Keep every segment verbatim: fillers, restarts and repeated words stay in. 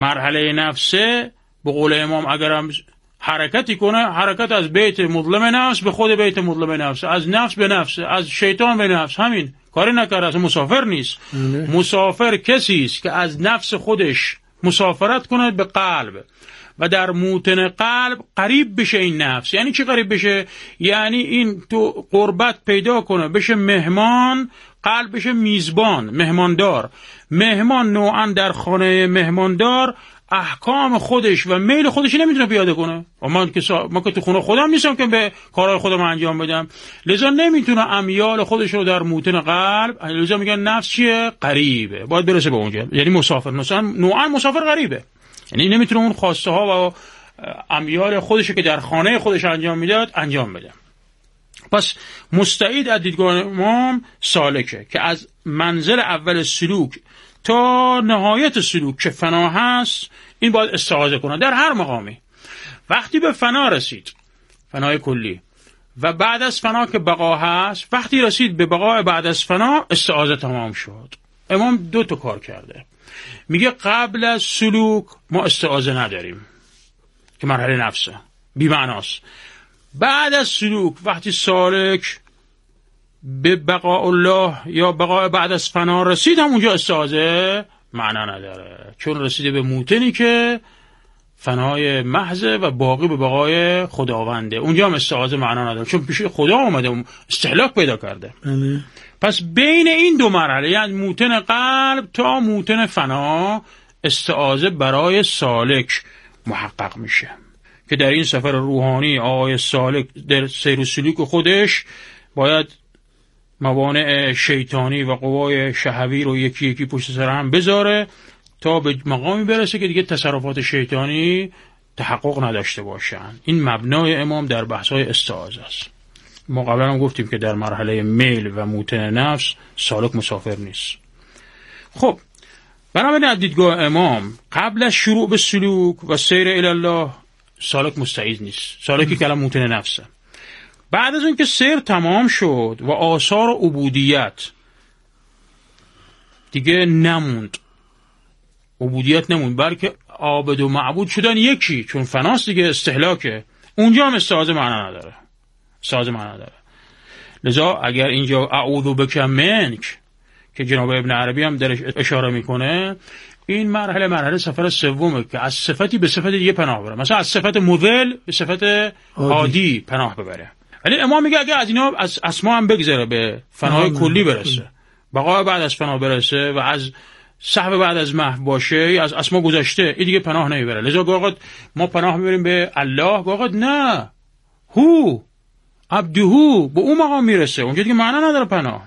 مرحله نفسه به قول امام اگرم حرکتی کنه، حرکت از بیت مظلم نفس به خود بیت مظلم نفس، از نفس به نفس، از شیطان به نفس، همین کاری نکرده، اصلا مسافر نیست. مسافر کسی است که از نفس خودش مسافرت کنه به قلب و در موطن قلب قریب بشه این نفس. یعنی چی قریب بشه؟ یعنی این تو قربت پیدا کنه، بشه مهمان، قلب بشه میزبان، مهماندار. مهمان نوعا در خانه مهماندار احکام خودش و میل خودش نمیتونه پیاده کنه. و من که سا... من که تو خونه خودم نیستم که به کارهای خودم انجام بدم، لذا نمیتونه امیال خودش رو در موطن قلب، لذا میگن نفس چیه؟ قریبه، باید برسه به اونجا. یعنی مسافر، مثلا نوعا مسافر غریبه، یعنی نمیتونه اون خواسته ها و امیال خودش که در خانه خودش انجام میداد انجام بده. پس مستعید از دیدگاه امام سالکه که از منزل اول سلوک تا نهایت سلوک که فنا هست این باید استعاذه کنه در هر مقامی. وقتی به فنا رسید، فنای کلی، و بعد از فنا که بقا هست، وقتی رسید به بقای بعد از فنا استعاذه تمام شد. امام دو تا کار کرده. میگه قبل از سلوک ما استعاذه نداریم که مرحله نفسه، بی معناست. بعد از سلوک وقتی سالک به بقاء الله یا بقاء بعد از فنا رسید، هم اونجا استعاذه معنا نداره، چون رسیده به موطنی که فنای محض و باقی به بقای خداونده. اونجا هم استعاذه معنا نداره، چون پیش خدا اومده، استهلاک پیدا کرده. بله. پس بین این دو مرحله، یعنی موطن قلب تا موطن فنا، استعاذه برای سالک محقق میشه که در این سفر روحانی آقای سالک در سیر و سلوک خودش باید موانع شیطانی و قوای شهوی رو یکی یکی پشت سر هم بذاره تا به مقامی برسه که دیگه تصرفات شیطانی تحقق نداشته باشن. این مبنای امام در بحث‌های استعاذه است. ما قبلا هم گفتیم که در مرحله میل و موطن نفس سالک مسافر نیست. خب بنابراین از دیدگاه امام قبل از شروع به سلوک و سیر الی الله سالک مستعیذ نیست، سالکی که الان موطن نفسه. بعد از اون که سیر تمام شد و آثار عبودیت دیگه نموند، عبودیت نموند، بلکه عابد و معبود شدن یکی، چون فناست دیگه، استهلاکه، اونجا هم استعاذه معنا نداره، استعاذه معنا نداره. لذا اگر اینجا اعوذ بک منک که جناب ابن عربی هم درش اشاره میکنه، این مرحله مرحله سفر سومه که از صفتی به صفت دیگه پناه بره، مثلا از صفت مذل به صفت عادی پناه ببره. ولی امام میگه اگه از اینا از اسما هم بگذره به فنای کلی برسه، بقای بعد از فنا برسه و از صحب بعد از محو باشه، از اسما گذشته، این دیگه پناه نمیبره. لذا گاهی ما پناه میبریم به الله، گاهی نه، هو عبدهو، به اون مقام میرسه، اونجا دیگه معنا نداره پناه.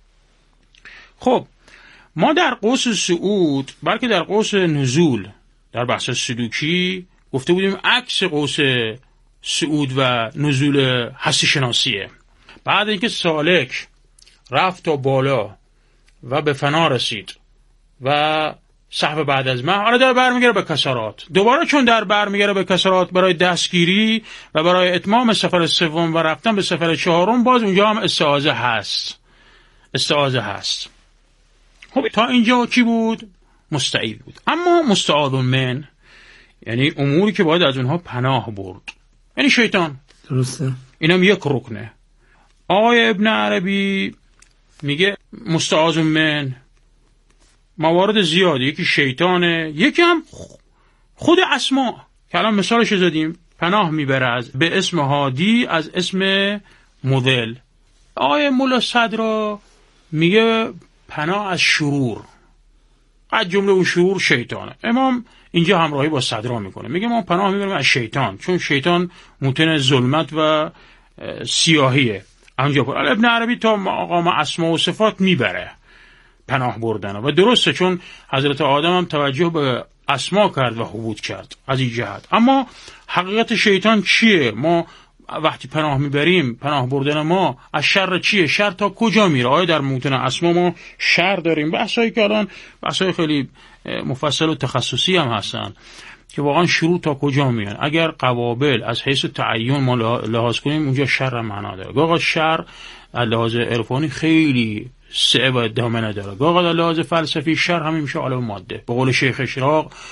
خب ما در قوس صعود، بلکه در قوس نزول، در بحث سلوکی گفته بودیم عکس قوس صعود و نزول هستی شناسیه. بعد اینکه سالک رفت تا بالا و به فنا رسید و صحب بعد از ما، حالا در برمیگره به کسرات، دوباره چون در برمیگره به کسرات برای دستگیری و برای اتمام سفر سوم و رفتن به سفر چهارم، باز اونجا هم استعاذه هست، استعاذه هست. خب تا اینجا کی بود؟ مستعیذ بود. اما مستعاذ من یعنی اموری که باید از اونها پناه برد، یعنی شیطان. درسته. اینم یک رکنه. آقای ابن عربی میگه مستعاذ من موارد زیاده، یکی شیطانه، یکی هم خود اسما که الان مثالش زدیم، پناه میبره از به اسم هادی، از اسم مذل. آقای مولا صدرا میگه پناه از شرور، از جمله اون شرور شیطانه. امام اینجا همراهی با صدرا میکنه، میگه ما پناه میبریم از شیطان، چون شیطان موطن ظلمت و سیاهیه. اونجا پر ابن عربی تا مقام اسما و صفات میبره پناه بردن، و درسته، چون حضرت آدم هم توجه به اسما کرد و حبود کرد از این جهت. اما حقیقت شیطان چیه؟ ما وقتی پناه میبریم، پناه بردن ما از شر چیه؟ شر تا کجا میره؟ آیا در موطن اسما ما شر داریم؟ بحثایی که الان بحثای خیلی مفصل و تخصصی هم هستن که واقعا شروع تا کجا میان. اگر قوابل از حیث تعین ما لحاظ کنیم، اونجا شر معنا داره. گاهی شر از لحاظ عرفانی خیلی سعه و ادامه نداره، گاهی از لحاظ فلسفی شر همین میشه عالم ماده. به قول شیخ اشراق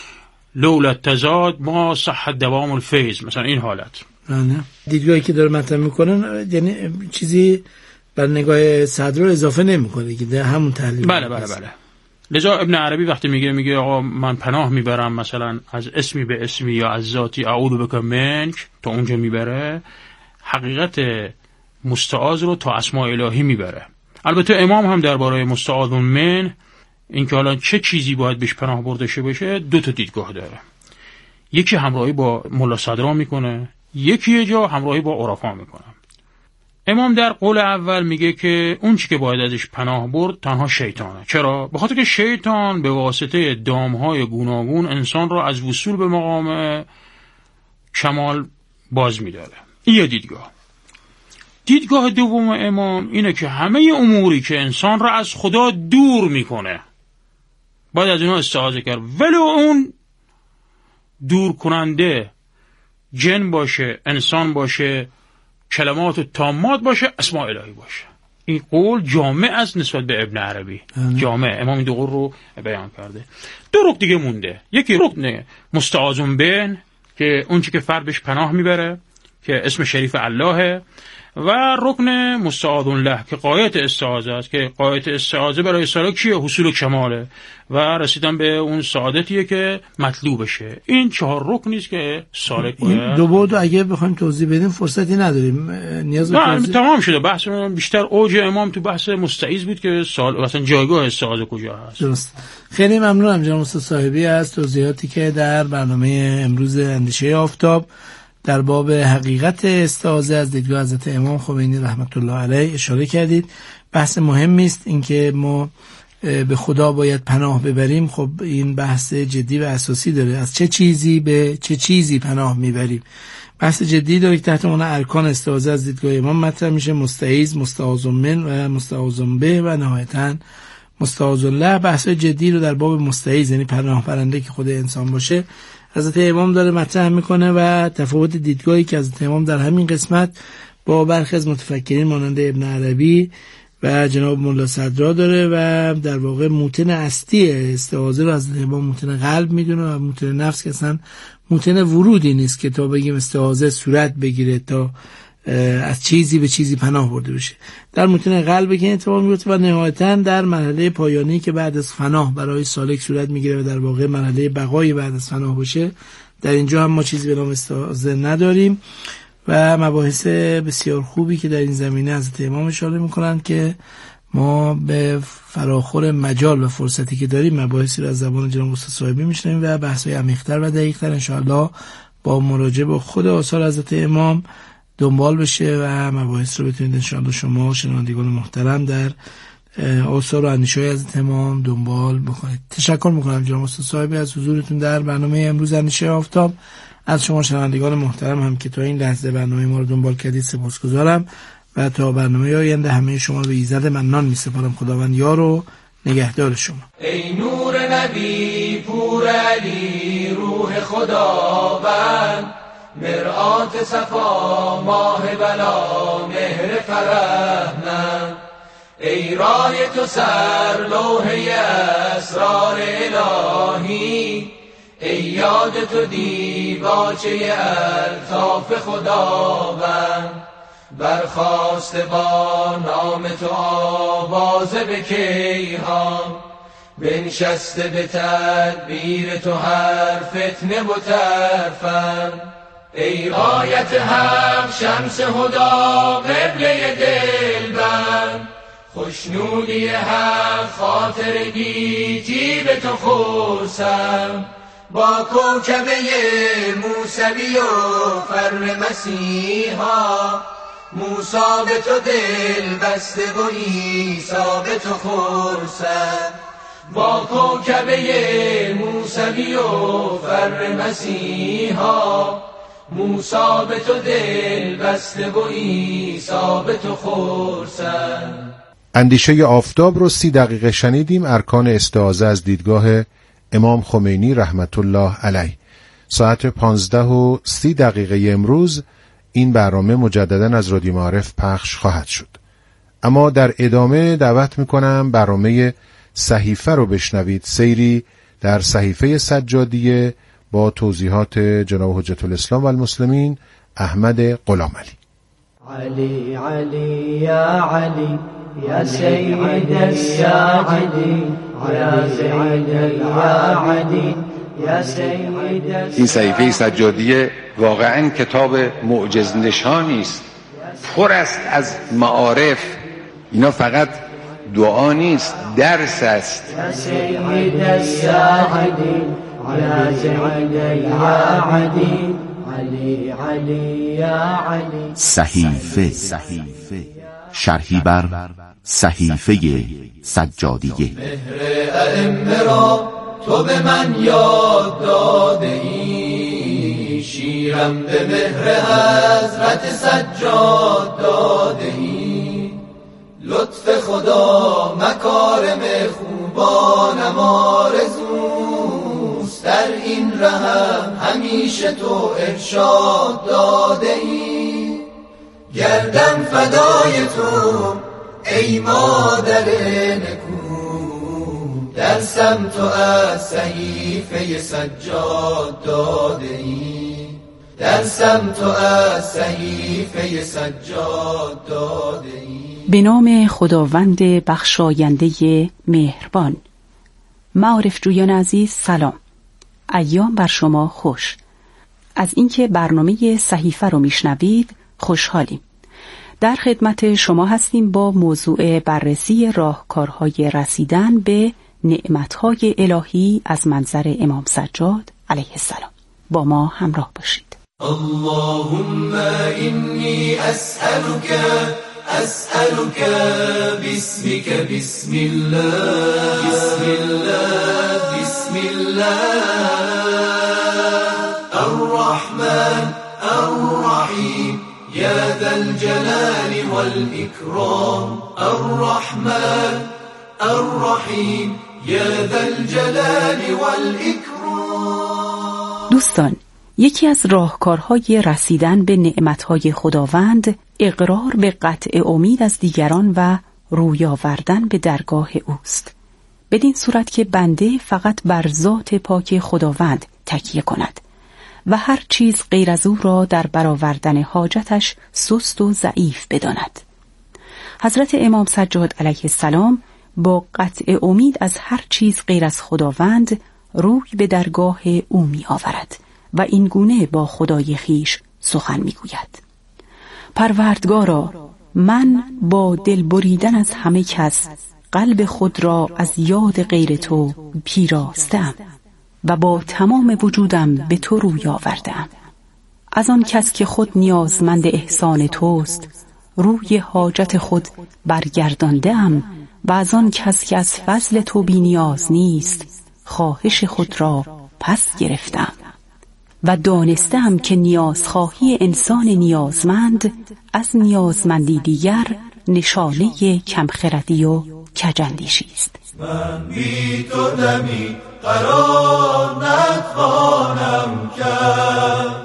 لولا تزاد ما صح دوام الفیض، مثلا این حالت. نه دیدگاهی که داره مطرح میکنن یعنی چیزی بر نگاه صدر رو اضافه نمیکنه که ده همون تحلیل. بله بله بله. لذا ابن عربی وقتی میگه میگه آقا من پناه میبرم مثلا از اسمی به اسمی یا از ذاتی اعوذ بک منک، تا اونجا میبره، حقیقت مستعاذ رو تا اسماء الهی میبره. البته امام هم درباره مستعاذ من این که حالا چه چیزی باید بهش پناه برده شه بشه دو تا دیدگاه داره. یکی همراهی با ملا صدرا میکنه، یکی یه جا همراهی با عرفا میکنه. امام در قول اول میگه که اون چی که باید ازش پناه برد تنها شیطانه. چرا؟ به خاطر که شیطان به واسطه دامهای گوناگون انسان را از وصول به مقام کمال باز میداره. این یه دیدگاه. دیدگاه دوم امام اینه که همه اموری که انسان را از خدا دور میکنه باید از اینا استعاذه کرد، ولو اون دور کننده جن باشه، انسان باشه، کلمات و تامات باشه، اسماء الهی باشه. این قول جامع است نسبت به ابن عربی. جامع. امام این دو قول رو بیان کرده. دو رکن دیگه مونده. یکی رکن مستعاذ به که اون چی که فرد بهش پناه میبره که اسم شریف اللهه، و رکن مستعاذ له که غایت استعاذه است که غایت استعاذه برای سالک چیه؟ حصول کماله و رسیدن به اون سعادتیه که مطلوبشه. این چهار رکنی است که سالک باید. دو بود اگه بخوایم توضیح بدیم فرصتی نداریم، نیاز به توضیح. تمام شده بحث. بیشتر اوج امام تو بحث مستعیذ بود که سال مثلا جایگاه استعاذه کجا هست. درست. خیلی ممنونم جناب استاد صاحبی از توضیحاتی که در برنامه امروز اندیشه آفتاب در باب حقیقت استعاذه از دیدگاه حضرت امام خمینی رحمت الله علیه اشاره کردید. بحث مهمی است اینکه ما به خدا باید پناه ببریم. خب این بحث جدی و اساسی داره، از چه چیزی به چه چیزی پناه میبریم. بحث جدی داره که تحت عنوان ارکان استعاذه از دیدگاه امام مطرح میشه: مستعیذ، مستعاذ من و مستعاذ به و نهایتاً مستعاذ الله. بحث جدی رو در باب مستعیذ یعنی پناه برنده که خود انسان باشه حضرت امام داره مطرح میکنه و تفاوت دیدگاهی که حضرت امام در همین قسمت با برخی از متفکرین مانند ابن عربی و جناب ملا صدرا داره و در واقع موتن اصلی استعاذه رو حضرت امام موتن قلب میدونه و موتن نفس که اصلا موتن ورودی نیست که تا بگیم استعاذه صورت بگیره، تا از چیزی به چیزی پناه برده بشه. در موتن قلب که اتفاق میفته و نهایتاً در مرحله پایانی که بعد از فنا برای سالک صورت میگیره و در واقع مرحله بقای بعد از فنا باشه، در اینجا هم ما چیزی به نام استعاذه نداریم و مباحث بسیار خوبی که در این زمینه حضرت امام اشاره میکنن که ما به فراخور مجال و فرصتی که داریم مباحثی رو از زبان جناب استاد صاحبی میشنویم و بحث‌های عمیق‌تر و دقیق‌تر ان شاءالله با مراجعه به خود آثار حضرت امام دنبال بشه و مباحث رو بتونید انشاءالله شما شنوندگان محترم در آثار و اندیشه‌های حضرت امام دنبال بکنید. تشکر میکنم جناب استاد صاحبی از حضورتون در برنامه امروز اندیشه آفتاب. از شما شنوندگان محترم هم که تا این لحظه برنامه ما رو دنبال کردید سپاسگزارم و تا برنامه آینده همه شما رو به ایزد منان میسپارم. خداوند یار و نگهدار شما. ای نور نبی پور علی روح خداوند، مرآت صفا ماه بلا مهر فرحمند، ای راه تو سر لوحه اسرار الهی، ای یاد تو دیباچه الطاف خداوند، برخاست با نام تو آوازه به کیهان، بنشسته به تدبیر تو هر فتنه و ترفند، ای غایت حق شمس هدا قبله دلبند، خوشنودی حق خاطر گیجی به تو خورسم، با کوکبه موسوی و فر مسیحا، موسا به تو دل بسته و عیسا به تو خورسم، با کوکبه موسوی و فر مسیحا، موسا به تو دل بسته و عیسی به تو خورسم. اندیشه آفتاب رو سی دقیقه شنیدیم. ارکان استعاذه از دیدگاه امام خمینی رحمت الله علیه. ساعت پانزده و سی دقیقه امروز این برنامه مجددا از رادیو معارف پخش خواهد شد. اما در ادامه دعوت میکنم برنامه صحیفه رو بشنوید. سیری در صحیفه سجادیه با توضیحات جناب حجت الاسلام و المسلمین احمد غلام علی. علی علی یا علی یا سید یا علی یا سید یا علی یا سید. این صحیفه سجادیه واقعا کتاب معجز نشانی است، پر است از معارف. اینا فقط دعا نیست، درس است. یا سید یا علی یا سید یا علی علی علی یا علی. صحیفه شرحی بر صحیفه سجادیه. مهر ائمه را تو به من یاد داده ای، شیرم به مهر حضرت سجاد داده ای. لطف خدا مکارم خوبانم آرزوست، در این رهم همیشه تو ارشاد داده ای. گردم فدای تو ای مادر نکو، درسم تو از صحیفه سجاد داده ای. درسم تو از صحیفه سجاد داده ای. به نام خداوند بخشاینده مهربان. معارف جویان عزیز سلام، ایام بر شما خوش. از اینکه برنامه صحیفه رو میشنوید خوشحالیم. در خدمت شما هستیم با موضوع بررسی راهکارهای رسیدن به نعمتهای الهی از منظر امام سجاد علیه السلام. با ما همراه باشید. اللهم انی اسألک اسألک باسمک بسم الله بسم الله بسم الله الرحمن الرحیم یا ذا الجلال والإکرام. الرحمن الرحیم یا ذا الجلال والإکرام. دوستان، یکی از راهکارهای رسیدن به نعمتهای خداوند اقرار به قطع امید از دیگران و روی آوردن به درگاه اوست، بدین صورت که بنده فقط بر ذات پاک خداوند تکیه کند و هر چیز غیر از او را در برآوردن حاجتش سست و ضعیف بداند. حضرت امام سجاد علیه السلام با قطع امید از هر چیز غیر از خداوند روی به درگاه او می آورد و این گونه با خدای خیش سخن می گوید: پروردگارا، من با دل بریدن از همه کس قلب خود را از یاد غیر تو پیراستم و با تمام وجودم به تو روی آوردم. از آن کس که خود نیازمند احسان توست روی حاجت خود برگرداندم و از آن کس که از فضل تو بی نیاز نیست خواهش خود را پس گرفتم و دانستم که نیازخواهی انسان نیازمند از نیازمندی دیگر نشانه کمخردی و کجندیشی است. من بی تو دمی قرار نتوانم کرد،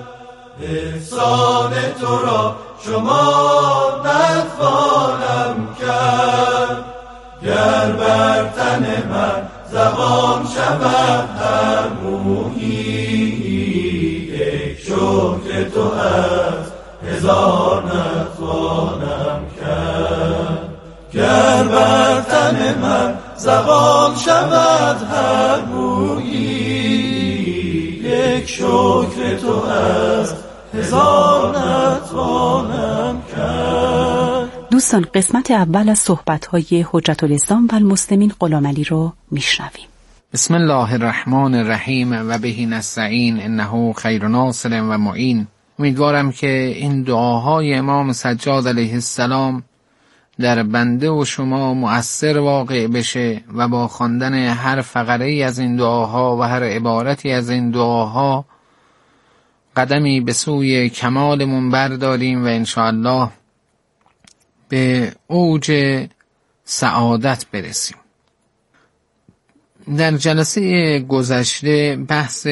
احسان تو را شمار نتوانم کرد. گر بر تن من زبان شود هر مویی، یک شکر تو از هزار نتوانم کرد. گر بر تن من زبان شود هر مویی، یک شکر تو از هزار نتوانم کرد. دوستان، قسمت اول از صحبت‌های حجت الاسلام و المسلمین غلام علی رو میشنویم. بسم الله الرحمن الرحیم و بهی نستعین انه خیر ناصر و معین. امیدوارم که این دعاهای امام سجاد علیه السلام در بنده و شما مؤثر واقع بشه و با خواندن هر فقره از این دعاها و هر عبارتی از این دعاها قدمی به سوی کمالمون برداریم و انشاءالله به اوج سعادت برسیم. در جلسه گذشته بحث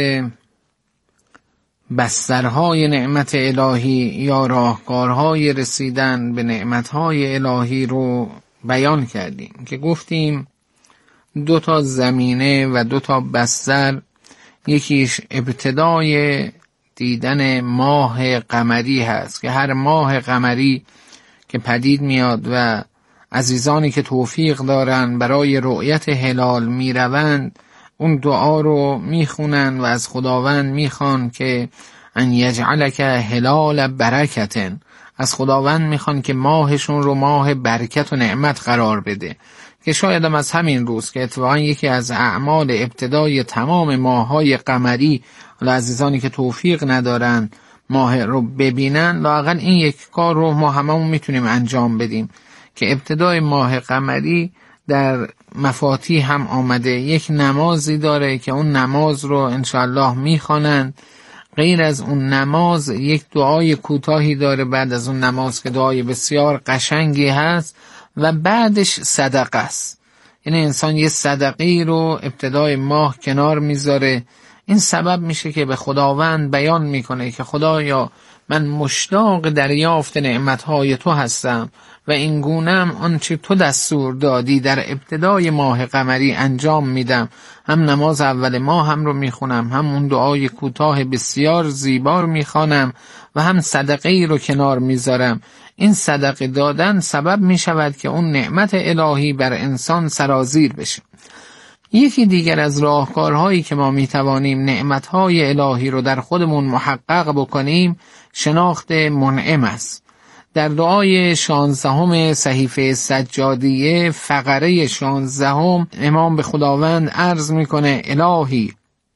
بسترهای نعمت الهی یا راهکارهای رسیدن به نعمتهای الهی رو بیان کردیم که گفتیم دو تا زمینه و دو تا بستر یکیش ابتدای دیدن ماه قمری هست که هر ماه قمری که پدید میاد و عزیزانی که توفیق دارن برای رؤیت هلال میروند اون دعا رو میخونن و از خداوند میخوان که ان یجعلک هلال برکتن، از خداوند میخوان که ماهشون رو ماه برکت و نعمت قرار بده، که شاید هم از همین روز که اتفاقا یکی از اعمال ابتدای تمام ماه‌های قمری، حالا عزیزانی که توفیق ندارن ماه رو ببینن، لااقل این یک کار رو ما هممون میتونیم انجام بدیم که ابتدای ماه قمری در مفاتیح هم آمده یک نمازی داره که اون نماز رو انشاءالله میخوانند. غیر از اون نماز یک دعای کوتاهی داره بعد از اون نماز که دعای بسیار قشنگی هست و بعدش صدقه است. یعنی انسان یه صدقی رو ابتدای ماه کنار میذاره، این سبب میشه که به خداوند بیان میکنه که خدایا من مشتاق دریافت نعمتهای تو هستم و این گونم آنچه تو دستور دادی در ابتدای ماه قمری انجام میدم. هم نماز اول ماه هم رو میخونم، هم اون دعای کوتاه بسیار زیبا رو میخوانم و هم صدقه ای رو کنار میذارم. این صدقه دادن سبب میشود که اون نعمت الهی بر انسان سرازیر بشه. یکی دیگر از راهکارهایی که ما میتوانیم نعمتهای الهی رو در خودمون محقق بکنیم شناخت منعم است. در دعای شانزدهم صحیفه سجادیه فقره شانزدهم امام به خداوند عرض میکنه الهی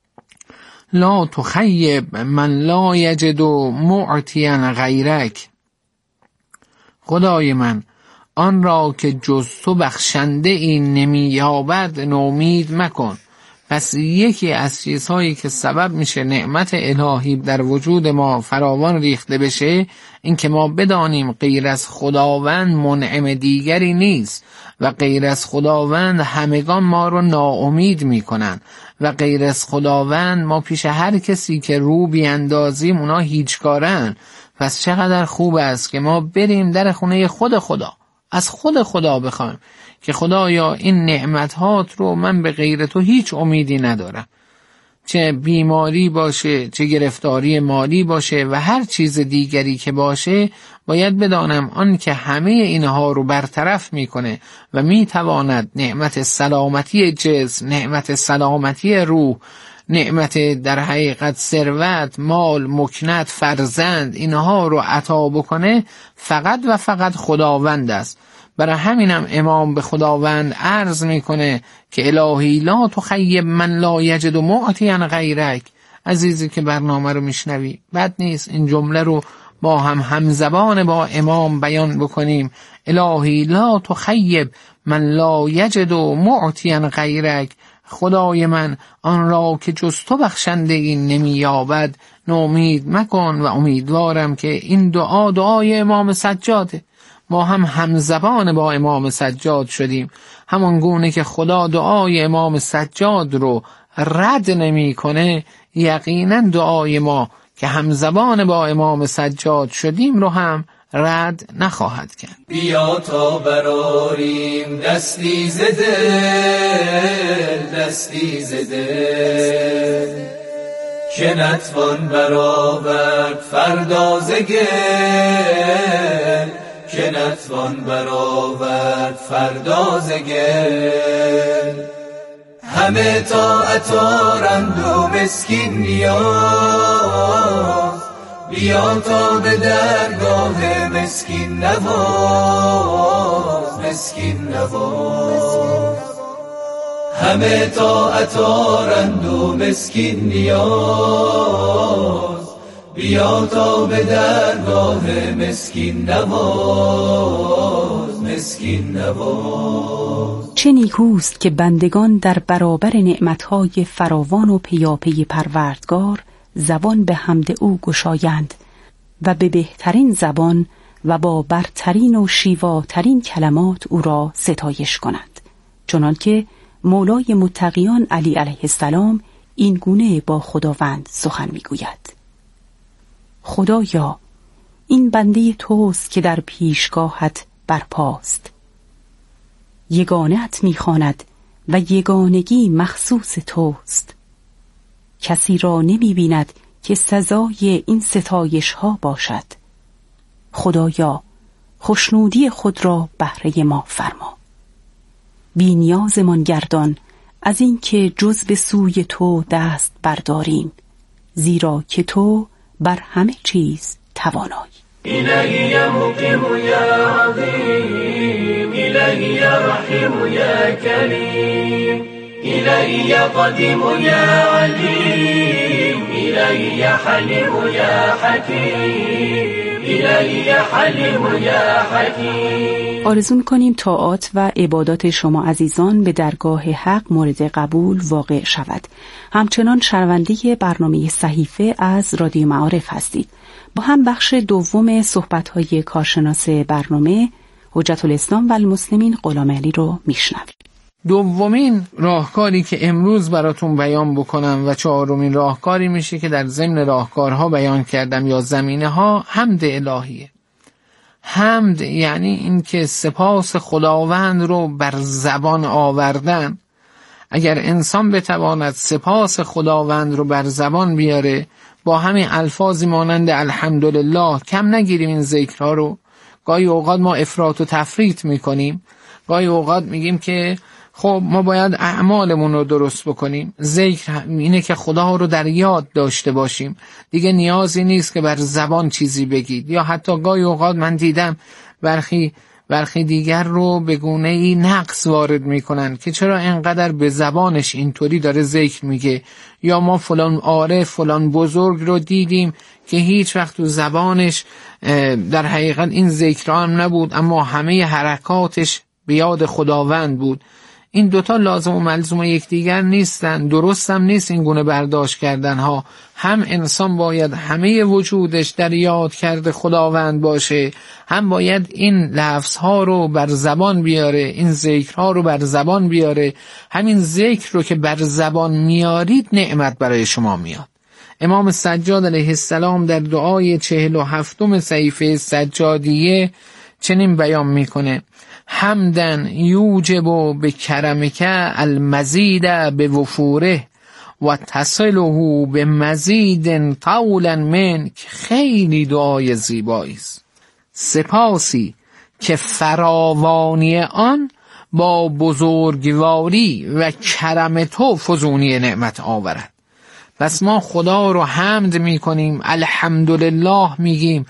لا تخیب من لا یجد معطیا غیرک، خدای من آن را که جز تو بخشنده این نمی یابد نومید مکن. پس یکی از چیزهایی که سبب میشه نعمت الهی در وجود ما فراوان ریخته بشه این که ما بدانیم غیر از خداوند منعم دیگری نیست و غیر از خداوند همگان ما رو ناامید میکنن و غیر از خداوند ما پیش هر کسی که رو بیاندازیم اونا هیچ کارن. پس چقدر خوب است که ما بریم در خونه خود خدا، از خود خدا بخوایم که خدایا این نعمتهات رو من به غیر تو هیچ امیدی ندارم، چه بیماری باشه چه گرفتاری مالی باشه و هر چیز دیگری که باشه باید بدانم آن که همه اینها رو برطرف میکنه و میتواند نعمت سلامتی جسم، نعمت سلامتی روح، نعمت در حقیقت ثروت، مال، مکنت، فرزند اینها رو عطا بکنه فقط و فقط خداوند است. برای همینم امام به خداوند عرض میکنه که الهی لا تخیب من لا یجد معطیا غیرک. عزیزی که برنامه رو میشنوی بد نیست این جمله رو با هم همزبان با امام بیان بکنیم. الهی لا تخیب من لا یجد معطیا غیرک، خدای من آن را که جز تو بخشنده این نمی یابد نومید مکن. و امیدوارم که این دعا دعای امام سجاده، ما هم همزبان با امام سجاد شدیم، همان گونه که خدا دعای امام سجاد رو رد نمی کنه یقینا دعای ما که همزبان با امام سجاد شدیم رو هم رد نخواهد کرد. بیا تا براریم دستی ز دل، دستی ز دل که نتوان برآورد فردا ز گل، که نتوان برآورد فردا ز گل. همه طاعت آرند و مسکین نیاز، بیا تا به درگاه مسکین نواز، مسکین نواز. همه طاعت آرند و مسکین نیاز، بیا تا به درگاه مسکین نواز، مسکین نواز. چه نیکوست که بندگان در برابر نعمتهای فراوان و پیاپی پروردگار زبان به حمد او گشایند و به بهترین زبان و با برترین و شیواترین کلمات او را ستایش کنند، چنان که مولای متقیان علی علیه السلام این گونه با خداوند سخن میگوید: خدایا این بنده توست که در پیشگاهت برپاست، یگانه‌ات میخواند و یگانگی مخصوص توست. کسی را نمی بیند که سزای این ستایش ها باشد. خدایا خوشنودی خود را بهره ما فرما. بی نیازمان گردان از این که جز به سوی تو دست برداریم، زیرا که تو بر همه چیز توانایی. إلهي يا مقيم يا عظيم، إلهي يا رحيم يا كريم، إلهي يا قديم يا عليم، إلهي يا حليم يا حكيم، إلهي يا حليم يا حكيم. آرزو می‌کنیم طاعات و عبادات شما عزیزان به درگاه حق مورد قبول واقع شود. همچنان شنونده برنامه صحیفه از رادیو معارف هستید. با هم بخش دوم صحبت‌های کارشناس برنامه حجت الاسلام و المسلمین غلام علی رو میشنویم. دومین راهکاری که امروز براتون بیان بکنم و چهارمین راهکاری میشه که در ضمن راهکارها بیان کردم یا زمینه ها، حمد الهیه. حمد یعنی این که سپاس خداوند رو بر زبان آوردن. اگر انسان بتواند سپاس خداوند رو بر زبان بیاره، با همین الفاظی مانند الحمدلله، کم نگیریم این ذکرها رو. گاهی اوقات ما افراط و تفریط میکنیم، گاهی اوقات میگیم که خب ما باید اعمالمون رو درست بکنیم. ذکر اینه که خدا رو در یاد داشته باشیم، دیگه نیازی نیست که بر زبان چیزی بگید. یا حتی گاهی اوقات من دیدم برخی برخی دیگر رو به گونه‌ای نقص وارد میکنن که چرا اینقدر به زبانش اینطوری داره ذکر میگه، یا ما فلان عارف فلان بزرگ رو دیدیم که هیچ وقت تو زبانش در حقیقت این ذکر هم نبود، اما همه حرکاتش به یاد خداوند بود. این دوتا لازم و ملزوم یکدیگر نیستن، درست هم نیست این گونه برداشت کردن ها. هم انسان باید همه وجودش در یاد کرده خداوند باشه، هم باید این لفظ ها رو بر زبان بیاره، این ذکر ها رو بر زبان بیاره. همین ذکر رو که بر زبان میارید نعمت برای شما میاد. امام سجاد علیه السلام در دعای چهل و هفتم صحیفه سجادیه چنین بیان میکنه: حمدن یوجب به کرمک المزید به وفوره و تصله به مزید طولا منک. خیلی دعای زیبایی است. سپاسی که فراوانی آن با بزرگواری و کرم تو فزونی نعمت آورد. پس ما خدا رو حمد میکنیم، الحمدلله میگیم،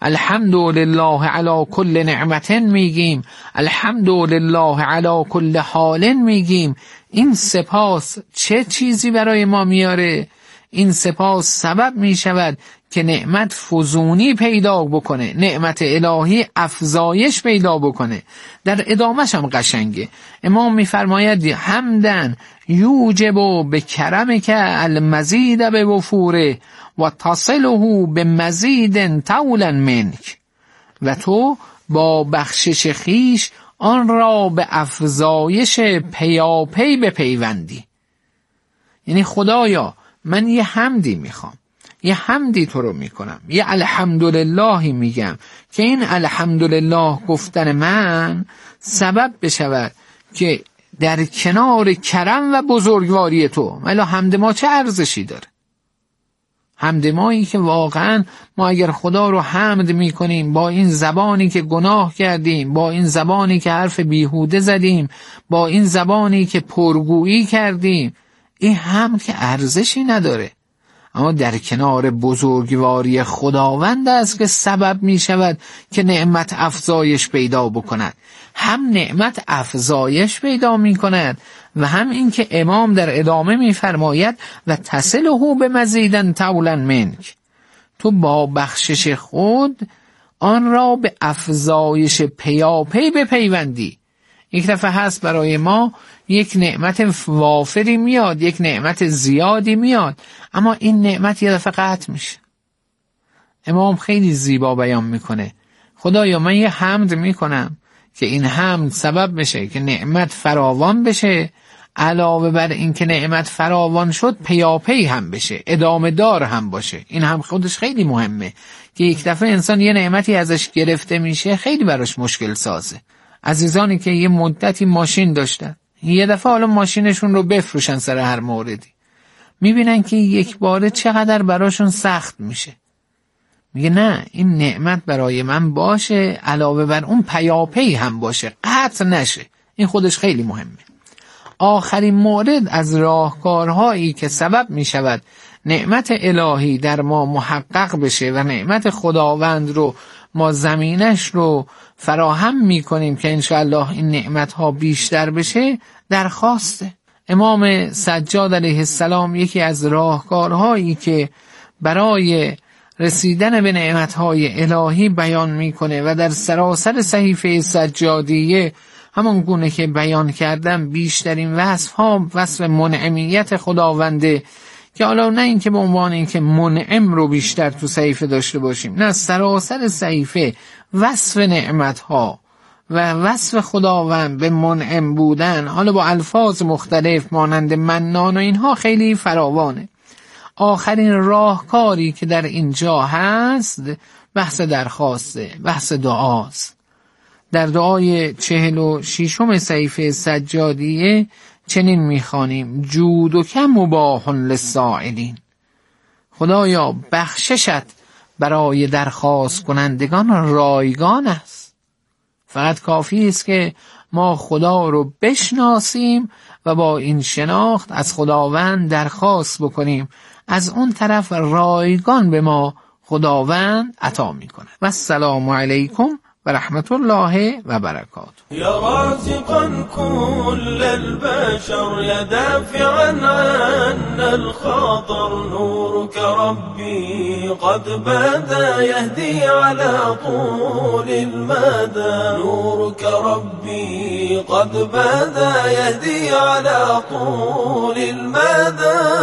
الحمدلله علی کل نعمت میگیم، الحمدلله علی کل حال میگیم. این سپاس چه چیزی برای ما میاره؟ این سپاس سبب میشود که نعمت فزونی پیدا بکنه، نعمت الهی افزایش پیدا بکنه. در ادامهش هم قشنگه. امام میفرماید حمدن یوجب به کرمک المزید به وفوره و تصله به مزید طولا منک. و تو با بخشش خیش آن را به افزایش پیاپی به پیوندی. یعنی خدایا من یه حمدی میخوام، یه حمدی تو رو میکنم، یه الحمدللهی میگم که این الحمدلله گفتن من سبب بشود که در کنار کرم و بزرگواری تو، ولی حمد ما چه ارزشی داره؟ حمد مایی که واقعا ما اگر خدا رو حمد میکنیم با این زبانی که گناه کردیم، با این زبانی که حرف بیهوده زدیم، با این زبانی که پرگویی کردیم، این حمد که ارزشی نداره. اما در کنار بزرگواری خداوند است که سبب می شود که نعمت افزایش پیدا بکند. هم نعمت افزایش پیدا می کند و هم این که امام در ادامه می فرماید و تصله به مزیدن طولا منک. تو با بخشش خود آن را به افزایش پیاپی به پیوندی. یک دفعه هست برای ما یک نعمت وافری میاد، یک نعمت زیادی میاد، اما این نعمت یه دفعه قطع میشه. امام خیلی زیبا بیان میکنه: خدایا من یه حمد میکنم که این حمد سبب بشه که نعمت فراوان بشه، علاوه بر این که نعمت فراوان شد پیاپی هم بشه، ادامه دار هم باشه. این هم خودش خیلی مهمه که یک دفعه انسان یه نعمتی ازش گرفته میشه خیلی براش مشکل سازه. عزیزانی که یه مدتی ماشین داشتن، یه دفعه حالا ماشینشون رو بفروشن سر هر موردی، میبینن که یک باره چقدر براشون سخت میشه. میگه نه، این نعمت برای من باشه، علاوه بر اون پیاپی هم باشه، قطع نشه. این خودش خیلی مهمه. آخرین مورد از راهکارهایی که سبب میشود نعمت الهی در ما محقق بشه و نعمت خداوند رو ما زمینش رو فراهم میکنیم که انشاءالله این نعمت ها بیشتر بشه، درخواسته. امام سجاد علیه السلام یکی از راهکارهایی که برای رسیدن به نعمتهای الهی بیان میکنه و در سراسر صحیفه سجادیه همون گونه که بیان کردم بیشترین وصف ها وصف منعمیت خداونده، که حالا نه این که به عنوان این که منعم رو بیشتر تو صحیفه داشته باشیم، نه، سراسر صحیفه وصف نعمت ها و وصف خداوند به منعم بودن، حالا با الفاظ مختلف مانند منان و اینها، خیلی فراوانه. آخرین راهکاری که در اینجا هست بحث درخواسته، بحث دعاست. در دعای چهل و شیشم صحیفه سجادیه چنین میخوانیم: جود و کم مباح للسائلین. خدایا بخششت برای درخواست کنندگان رایگان است. فقط کافی است که ما خدا رو بشناسیم و با این شناخت از خداوند درخواست بکنیم، از اون طرف رایگان به ما خداوند عطا میکنه. و السلام علیکم و رحمت الله و برکاته. یا رازقا کل البشر یا دافعا عنا الخاطر، نورك ربی قد بدا یهدی على طول المدى، نورك ربی قد بدا یهدی على طول المدى.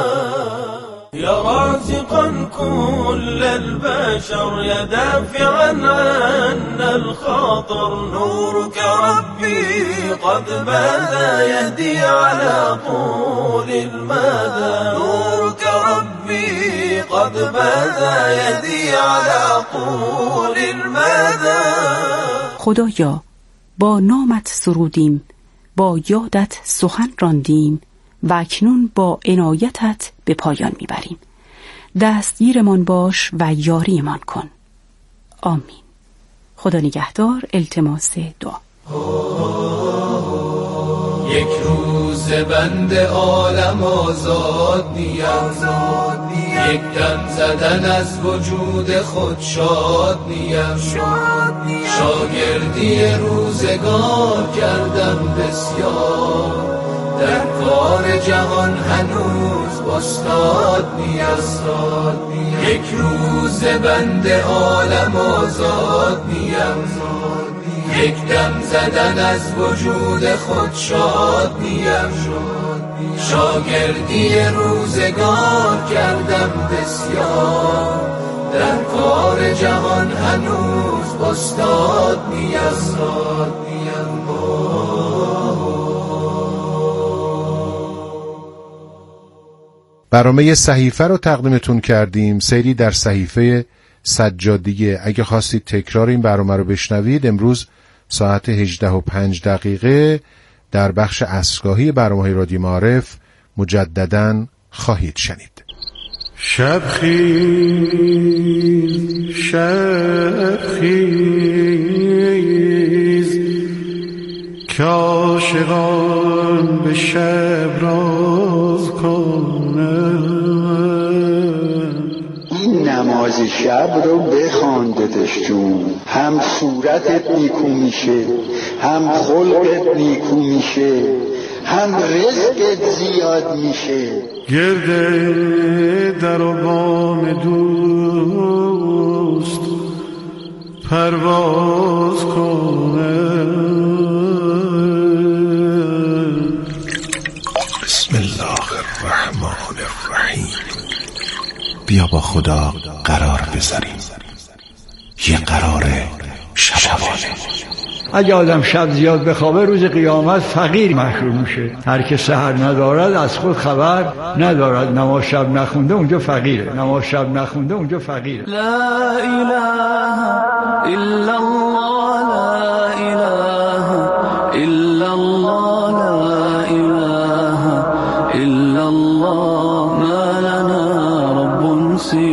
یا رازقا كل البشر یا دافعا عنا الخاطر، نورك ربي قد بدا يهدي على طول المدى، نورك ربي قد بدا يهدي على طول المدى. خدایا با نامت سرودیم، با یادت سخن راندیم و اکنون با عنایتت به پایان میبریم. دستگیرمان باش و یاریمان کن. آمین. خدا نگهدار. التماس دعا. یک روز بند عالم آزاد نیم، یک دم زدن از وجود خود شاد نیم، شاگردی روزگار کردم بسیار، در کار جهان هنوز استاد نیم، یک روز بند عالم آزاد نیم، یک دم زدن از وجود خود شاد نیم، شاگردی روزگار کردم بسیار، در کار جهان هنوز استاد نیم. برنامه صحیفه رو تقدیمتون کردیم، سری در صحیفه سجادیه. اگه خواستید تکرار این برنامه رو بشنوید، امروز ساعت هجده و پنج دقیقه در بخش عصرگاهی برنامه رادیو معارف مجدداً خواهید شنید. شب خیز شب خیز که عاشقان به شب راز کنند. این نماز شب رو بخوان داداش جون، هم صورتت نیکو میشه، هم خلقت نیکو میشه، هم رزقت زیاد میشه. گرده در و بام دوست پرواز کنه. بسم الله الرحمن الرحیم. بیا با خدا قرار بذاریم، یه قرار شبانه. اگه آدم شب زیاد بخوابه روز قیامت فقیر محشور میشه. هر که سحر ندارد از خود خبر ندارد. نماز شب نخونده اونجا فقیره، نماز شب نخونده اونجا فقیره. لا اله الا الله، لا اله الا الله، لا اله الا الله. شمسی